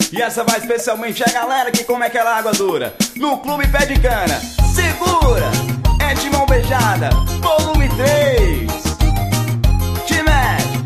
E essa vai especialmente a galera que come aquela água dura no Clube Pé de Cana. Segura, é de mão beijada, volume 3. Te mete.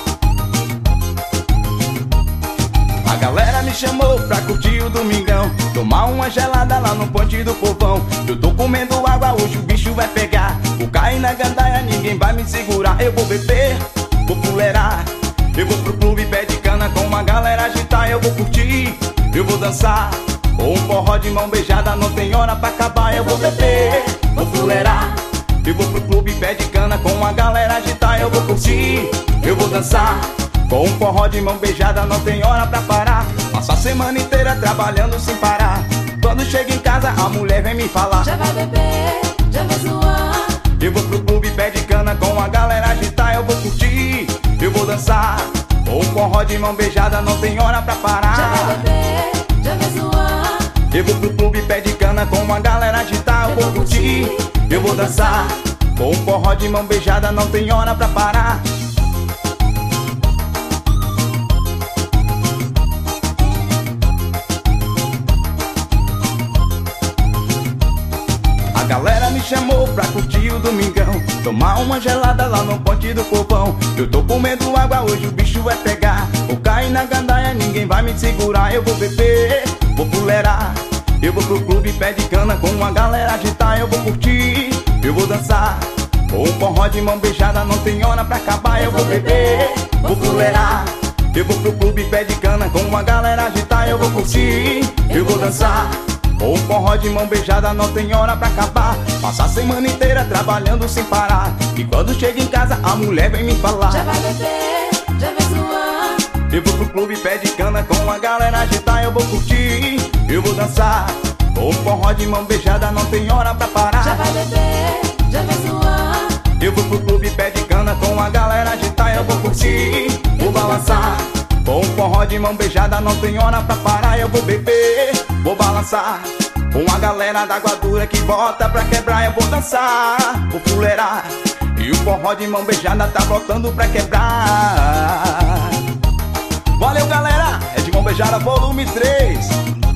A galera me chamou pra curtir o domingão, tomar uma gelada lá no Ponte do Povão. Eu tô comendo água, hoje o bicho vai pegar. Vou cair na gandaia, ninguém vai me segurar. Eu vou beber, vou fuleirar, eu vou pro Clube Pé de Cana com uma galera agitar. Eu vou curtir, eu vou dançar, com um forró de mão beijada, não tem hora pra acabar. Eu vou beber, vou fuleirar, eu vou pro Clube Pé de Cana com uma galera agitar. Eu vou curtir, eu vou dançar, com um forró de mão beijada, não tem hora pra parar. Passo a semana inteira trabalhando sem parar. Quando chego em casa a mulher vem me falar: já vai beber, já vai zoar. Eu vou pro Clube Pé de Cana com a galera agitar. Eu vou curtir, eu vou dançar, com um forró de mão beijada, não tem hora pra parar. Já vai beber, já vai zoar. Eu vou pro Clube Pé de Cana com a galera agitar. Eu vou curtir, eu vou dançar, com um forró de mão beijada, não tem hora pra parar. A galera me chamou pra curtir o domingão, tomar uma gelada lá no Ponte do Povão. Eu tô comendo água, hoje o bicho vai pegar. Vou cair na gandaia, ninguém vai me segurar. Eu vou beber, vou fuleirar, eu vou pro Clube Pé de Cana com uma galera agitar. Eu vou curtir, eu vou dançar, com um forró de mão beijada, não tem hora pra acabar. Eu vou beber, vou fuleirar, eu vou pro Clube Pé de Cana com uma galera agitar. Eu vou curtir, eu vou dançar, com um forró de mão beijada, não tem hora pra acabar. Passa a semana inteira trabalhando sem parar. E quando chego em casa a mulher vem me falar: já vai beber, já vai zoar. Eu vou pro Clube Pé de Cana com a galera agitar. Eu vou curtir, eu vou dançar, com um forró de mão beijada, não tem hora pra parar. Já vai beber, já vai zoar. Eu vou pro Clube Pé de Cana com a galera agitar. Eu vou curtir, vou balançar, com um forró de mão beijada, não tem hora pra parar. Eu vou beber, vou balançar, com a galera da água dura que bota pra quebrar. Eu vou dançar, vou fuleirar, e o forró de mão beijada tá botando pra quebrar. Valeu, galera, é de mão beijada volume 3.